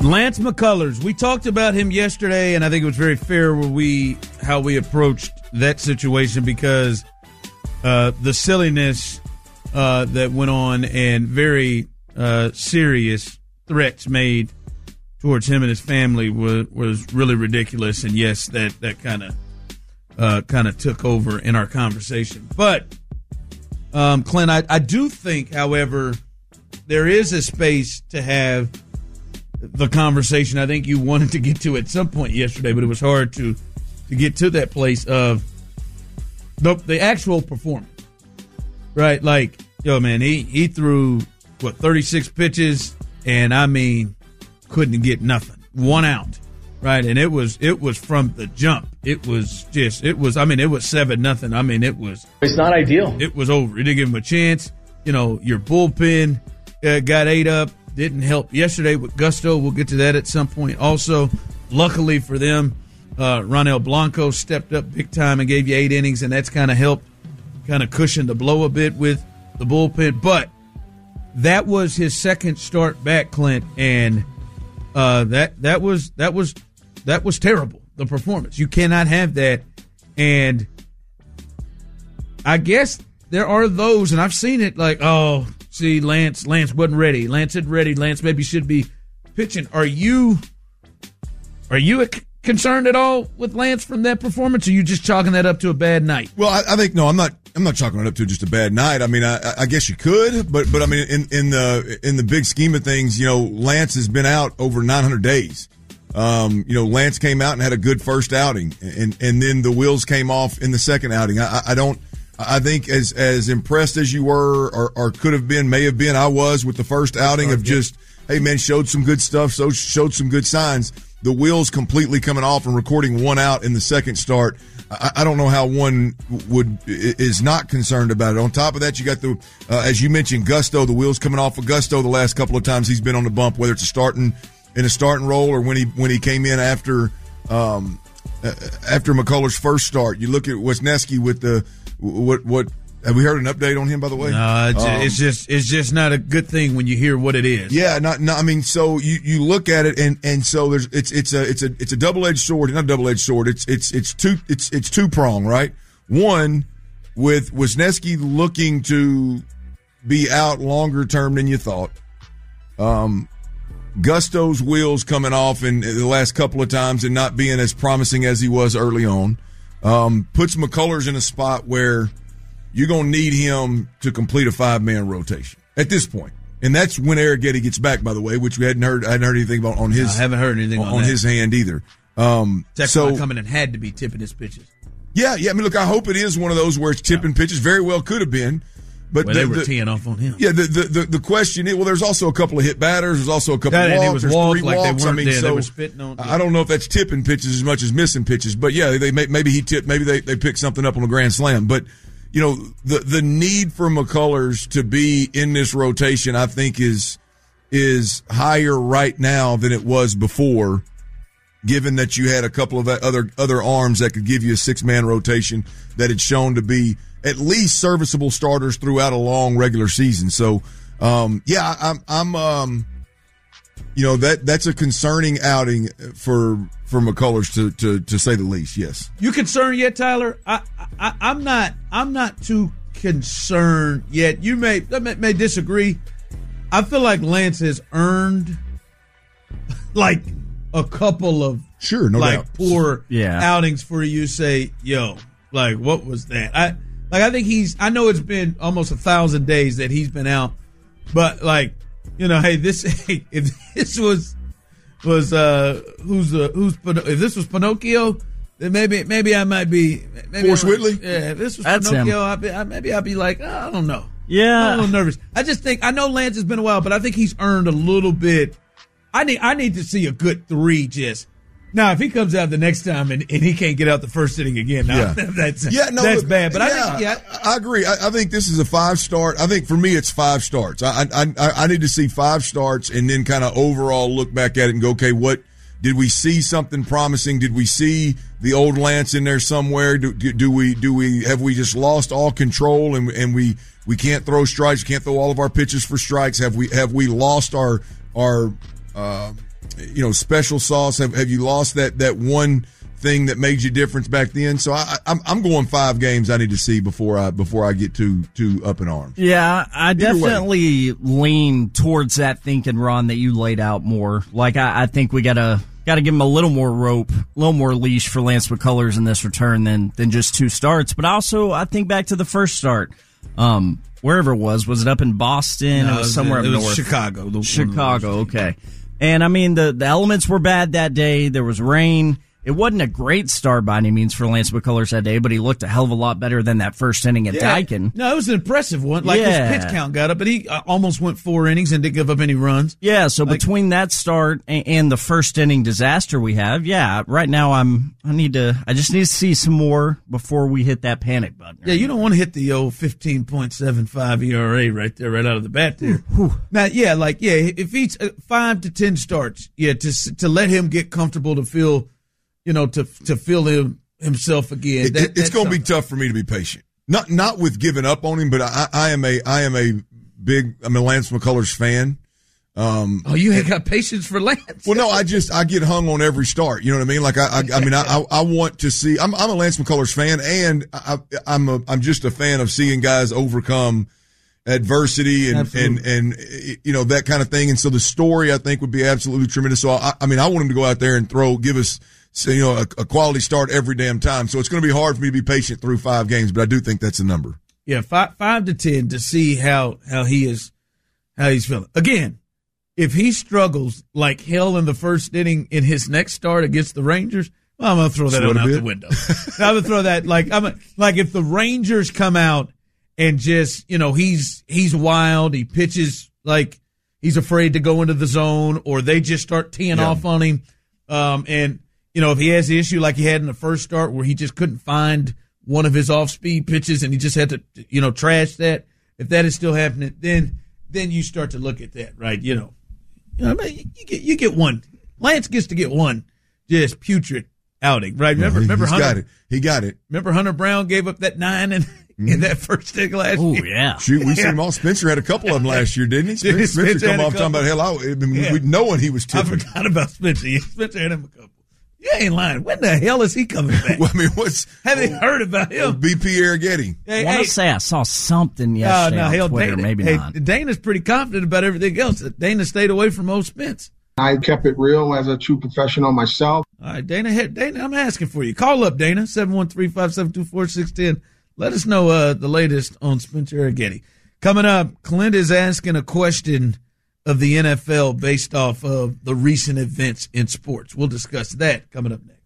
Lance McCullers. We talked about him yesterday, and I think it was very fair how we approached that situation because the silliness that went on and very serious threats made towards him and his family was really ridiculous. And yes, that kind of took over in our conversation. But Clint, I do think, however, there is a space to have the conversation I think you wanted to get to at some point yesterday, but it was hard to get to that place of the actual performance, right? Like, yo, man, he threw 36 pitches, and I mean, couldn't get nothing, 1 out, right? And it was from the jump. It was 7-0. I mean, it's not ideal. It was over. It didn't give him a chance. Your bullpen got ate up. Didn't help yesterday with Gusto. We'll get to that at some point. Also, luckily for them, Ronel Blanco stepped up big time and gave you 8 innings, and that's kind of helped cushion the blow a bit with the bullpen. But that was his second start back, Clint, and that was terrible. The performance, you cannot have that. And I guess there are those, and I've seen it like, oh, see, Lance wasn't ready. Lance isn't ready. Lance maybe should be pitching. Are you concerned at all with Lance from that performance, or are you just chalking that up to a bad night? Well, I think no, I'm not chalking it up to just a bad night. I mean, I guess you could, but I mean, in the big scheme of things, Lance has been out over 900 days. Lance came out and had a good first outing, and then the wheels came off in the second outing. I think as impressed as you were or could have been, may have been, I was with the first outing of just, hey, man, showed some good stuff, so showed some good signs. The wheels completely coming off and recording 1 out in the second start. I don't know how one is not concerned about it. On top of that, you got as you mentioned, Gusto, the wheels coming off of Gusto the last couple of times he's been on the bump, whether it's in a starting role or when he came in after McCullers' first start. You look at Wisniewski with what have we heard an update on him, by the way? No, it's just not a good thing when you hear what it is. Yeah, I mean, so you look at it and so it's a double-edged sword, not a double-edged sword. It's two-pronged, right? One, with Wisniewski looking to be out longer term than you thought. Gusto's wheels coming off in the last couple of times and not being as promising as he was early on. Puts McCullers in a spot where you're going to need him to complete a 5-man rotation at this point. And that's when Eric Getty gets back, by the way, which I hadn't heard anything about on his. I haven't heard anything on his hand either. So coming in had to be tipping his pitches. Yeah. I mean, look, I hope it is one of those where it's tipping pitches. Very well could have been. But they were teeing off on him. Yeah, the question is, well, there's also a couple of hit batters. There's also a couple of walks. There's walks, 3 walks. They were spitting on. I don't know if that's tipping pitches as much as missing pitches. But yeah, maybe he tipped. Maybe they picked something up on a grand slam. But the need for McCullers to be in this rotation, I think, is higher right now than it was before. Given that you had a couple of other arms that could give you a 6-man rotation that had shown to be at least serviceable starters throughout a long regular season. So, I'm that's a concerning outing for McCullers to say the least. Yes. You concerned yet, Tyler? I'm not too concerned yet. You may disagree. I feel like Lance has earned like a couple of doubt. poor outings for you. Say, yo, like what was that? I think I know it's been almost 1,000 days that he's been out, but hey, if this was if this was Pinocchio, then maybe I might be Forrest Whitley. Yeah, if this was That's Pinocchio, I'd be like, I don't know. Yeah, I'm a little nervous. I just think I know Lance has been a while, but I think he's earned a little bit. I need to see a good 3 just. Now, if he comes out the next time and he can't get out the first inning again, that's bad. But I agree. I think this is a 5-start. I think for me, it's 5 starts. I need to see 5 starts and then kind of overall look back at it and go, okay, what did we see something promising? Did we see the old Lance in there somewhere? Do we have we just lost all control and we can't throw strikes? Can't throw all of our pitches for strikes? Have we lost our special sauce? Have you lost that one thing that made you difference back then? So I'm going 5 games I need to see before I get too up in arms. Yeah, I definitely lean towards that thinking, Ron, that you laid out more. Like I think we gotta give him a little more rope, a little more leash for Lance McCullers in this return than just 2 starts. But also, I think back to the first start, wherever it was it up in Boston? No, it was somewhere up north. Chicago. Chicago, okay. And I mean, the elements were bad that day. There was rain. It wasn't a great start by any means for Lance McCullers that day, but he looked a hell of a lot better than that first inning at Daikin. No, it was an impressive one. His pitch count got up, but he almost went 4 innings and didn't give up any runs. Yeah, so between that start and the first inning disaster we have, right now I just need to see some more before we hit that panic button. Yeah, you don't want to hit the old 15.75 ERA right there, right out of the bat there. Now, if he's 5 to 10 starts, to let him get comfortable to feel, to feel himself again. It's going to be tough for me to be patient. Not with giving up on him, but I am a Lance McCullers fan. You ain't got patience for Lance. Well, no, I get hung on every start. You know what I mean? Like I want to see. I'm a Lance McCullers fan, and I'm just a fan of seeing guys overcome adversity and that kind of thing. And so the story I think would be absolutely tremendous. So I want him to go out there and give us a quality start every damn time. So it's going to be hard for me to be patient through 5 games, but I do think that's a number. Yeah, 5 to 10 to see how he's feeling. Again, if he struggles like hell in the first inning in his next start against the Rangers, well, I'm going to throw that out the window. I'm going to throw that like if the Rangers come out and just, he's wild, he pitches like he's afraid to go into the zone, or they just start teeing off on him, and if he has the issue like he had in the first start where he just couldn't find one of his off-speed pitches and he just had to, trash that, if that is still happening, then you start to look at that, right? You get one. Lance gets to get one just putrid outing, right? Remember Hunter? He got it. Remember Hunter Brown gave up that 9 in that first inning last year? Oh, yeah. Shoot, we seen him all. Spencer had a couple of them last year, didn't he? Spencer come off talking about knowing he was tipping. I forgot about Spencer. Yeah, Spencer had him a couple. You ain't lying. When the hell is he coming back? Well, have you heard about him? BP Arrighetti. I want to say I saw something yesterday on Twitter. Maybe not. Dana's pretty confident about everything else. Dana stayed away from old Spence. I kept it real as a true professional myself. All right, Dana, I'm asking for you. Call up, Dana, 713-572-4610. Let us know the latest on Spencer Arrighetti. Coming up, Clint is asking a question of the NFL based off of the recent events in sports. We'll discuss that coming up next.